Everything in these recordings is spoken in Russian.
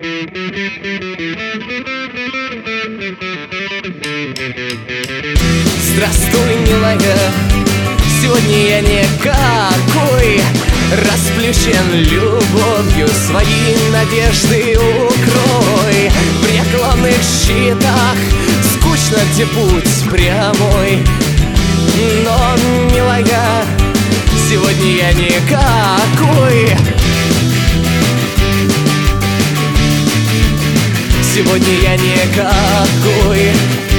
Здравствуй, милая, сегодня я никакой. Расплющен любовью, свои надежды укрой. В рекламных щитах скучно, где путь прямой. Но, милая, сегодня я никакой. Сегодня я никакой.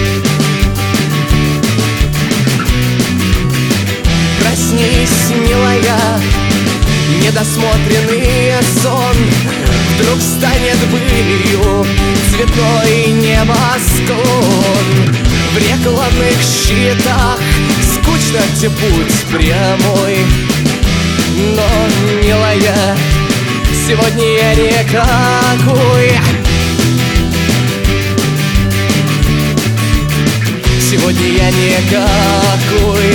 Проснись, милая, недосмотренный сон вдруг станет былью, цветной небосклон. В рекламных щитах скучно, где путь прямой. Но, милая, сегодня я никакой. Сегодня я никакой.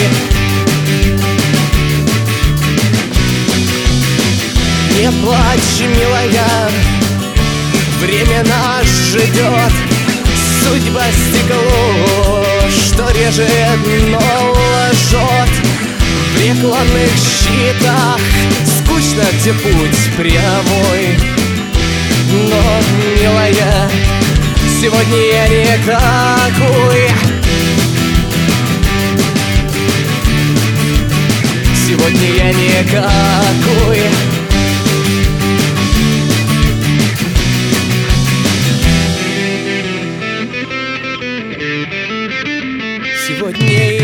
Не плачь, милая, время нас ждет. Судьба стекло, что режет, но лжет. В рекламных щитах скучно, где путь прямой. Но, милая, сегодня я никакой. Сегодня я никакой. Сегодня